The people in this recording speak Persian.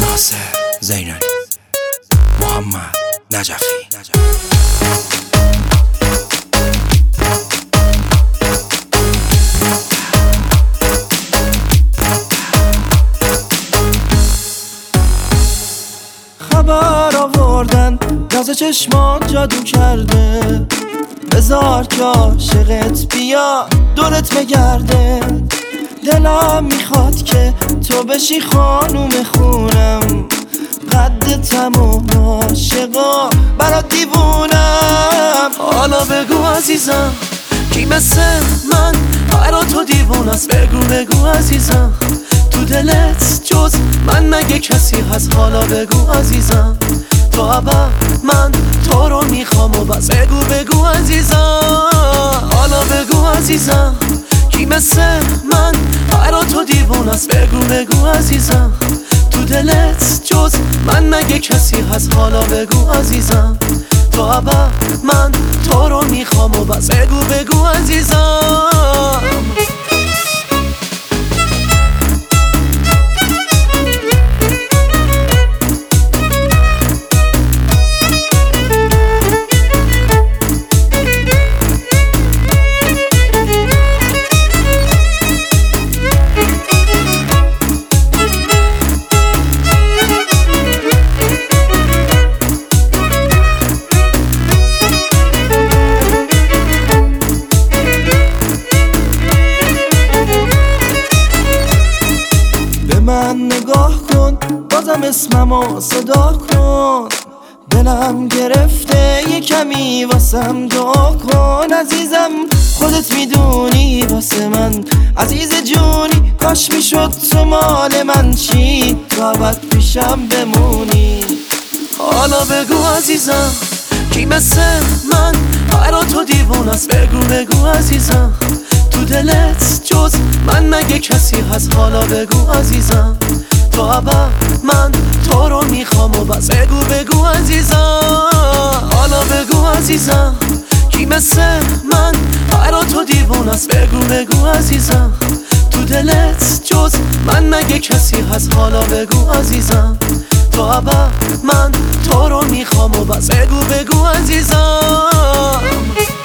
ناصر زینالی، محمد نجفی. خبر آوردن ناز چشمان جادو کرده، بذار که عاشقت بیا دورت بگرده. دلم میخواد که تو بشی خانوم خونم، قدتم و عاشقا برات دیوونم. حالا بگو عزیزم کی مثل من برا تو دیوونست؟ بگو عزیزم تو دلت جز من مگه کسی هست؟ حالا بگو عزیزم تو ابد من تو رو میخوام و بس. بگو عزیزم حالا بگو عزیزم کی مثل من برا تو دیوونست؟ بگو عزیزم تو دلت جز من مگه کسی هست؟ حالا بگو عزیزم تو ابد من تو رو میخوام و بس. بگو عزیزم. من نگاه کن بازم اسممو صدا کن، دلم گرفته یه کمی واسم دعا کن. عزیزم خودت میدونی واسه من عزیز جونی، کاش میشد تو مال من چی تو ابد پیشم بمونی. حالا بگو عزیزم کی مثل من برا تو دیوونست؟ بگو عزیزم تو دلت جز من مگه کسی هست؟ حالا بگو عزیزم تو ابد من تو رو میخوام و بس. بگو عزیزم حالا بگو عزیزم کی مثل من برا تو دیوونست؟ بگو عزیزم تو دلت جز من مگه کسی هست؟ حالا بگو عزیزم تو ابد من تو رو میخوام و بس. بگو عزیزم.